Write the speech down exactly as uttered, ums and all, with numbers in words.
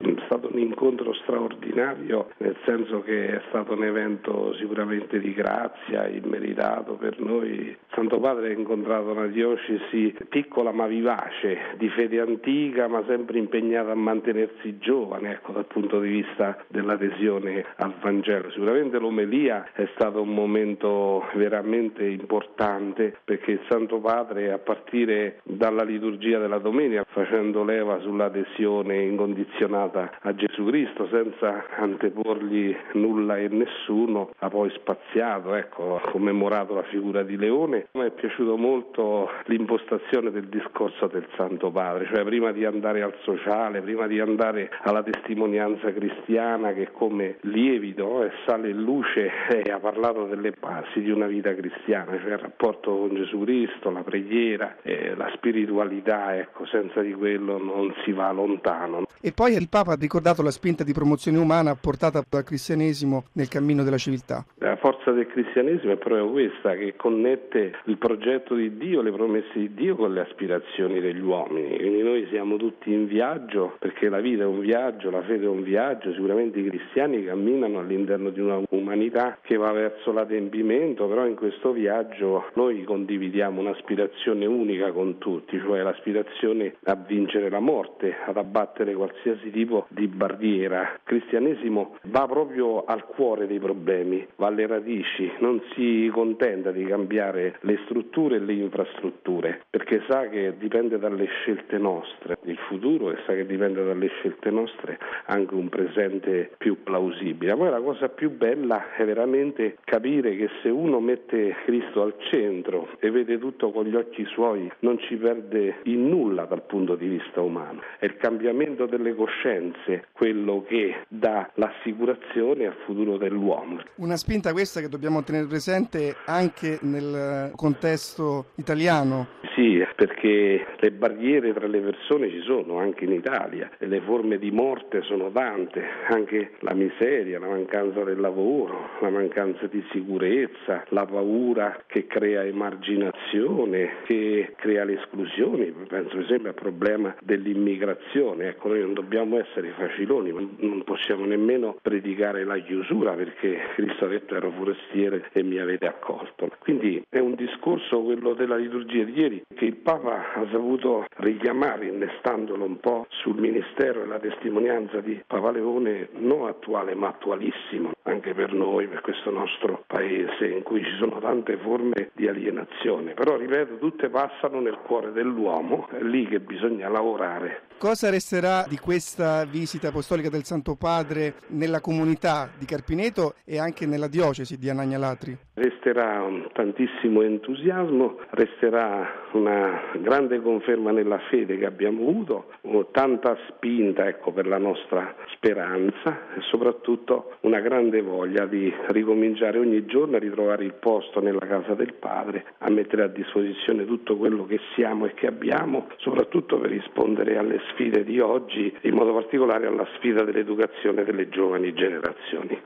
È stato un incontro straordinario, nel senso che è stato un evento sicuramente di grazia, immeritato per noi. Il Santo Padre ha incontrato una diocesi piccola ma vivace, di fede antica ma sempre impegnata a mantenersi giovane, ecco, dal punto di vista dell'adesione al Vangelo. Sicuramente l'omelia è stato un momento veramente importante, perché il Santo Padre, a partire dalla liturgia della domenica, facendo leva sull'adesione incondizionata a Gesù Cristo senza anteporgli nulla e nessuno, ha poi spaziato, ecco, ha commemorato la figura di Leone. Mi è piaciuto molto l'impostazione del discorso del Santo Padre, cioè prima di andare al sociale, prima di andare alla testimonianza cristiana che come lievito e sale e luce, eh, ha parlato delle basi di una vita cristiana, cioè il rapporto con Gesù Cristo, la preghiera, eh, la spiritualità, ecco, senza di quello non si va lontano. E poi il Papa ha ricordato la spinta di promozione umana portata dal cristianesimo nel cammino della civiltà. La forza del cristianesimo è proprio questa, che connette il progetto di Dio, le promesse di Dio con le aspirazioni degli uomini. Quindi noi siamo tutti in viaggio, perché la vita è un viaggio, la fede è un viaggio. Sicuramente i cristiani camminano all'interno di una umanità che va verso l'adempimento, però in questo viaggio noi condividiamo un'aspirazione unica con tutti, cioè l'aspirazione a vincere la morte, ad abbattere qualsiasi tipo di barriera. Il cristianesimo va proprio al cuore dei problemi, va alle radici, non si contenta di cambiare le strutture e le infrastrutture, perché sa che dipende dalle scelte nostre il futuro, e sa che dipende dalle scelte nostre anche un presente più plausibile. Poi la cosa più bella è veramente capire che se uno mette Cristo al centro e vede tutto con gli occhi suoi, non ci perde in nulla dal punto di vista umano. È il cambiamento delle coscienze quello che dà l'assicurazione al futuro dell'uomo. Una spinta questa che dobbiamo tenere presente anche nel contesto italiano. Sì, perché le barriere tra le persone ci sono anche in Italia, e le forme di morte sono tante, anche la miseria, la mancanza del lavoro, la mancanza di sicurezza, la paura che crea emarginazione, che crea le esclusioni. Penso per esempio al problema dell'immigrazione. Ecco, noi non dobbiamo essere faciloni, non possiamo nemmeno predicare la chiusura, perché Cristo ha detto: ero forestiere e mi avete accolto. Quindi è un discorso, quello della liturgia di ieri, che il Papa ha saputo richiamare, innestandolo un po' sul ministero e la testimonianza di Papa Leone, non attuale ma attualissimo anche per noi, per questo nostro paese in cui ci sono tante forme di alienazione. Però ripeto, tutte passano nel cuore dell'uomo, è lì che bisogna lavorare. Cosa resterà di questa visita apostolica del Santo Padre nella comunità di Carpineto e anche nella diocesi di Anagni-Alatri? Resterà un tantissimo entusiasmo, resterà una grande conferma nella fede che abbiamo avuto, tanta spinta, ecco, per la nostra speranza, e soprattutto una grande voglia di ricominciare ogni giorno a ritrovare il posto nella casa del Padre, a mettere a disposizione tutto quello che siamo e che abbiamo, soprattutto per rispondere alle sfide di oggi, in modo particolare alla sfida dell'educazione delle giovani generazioni.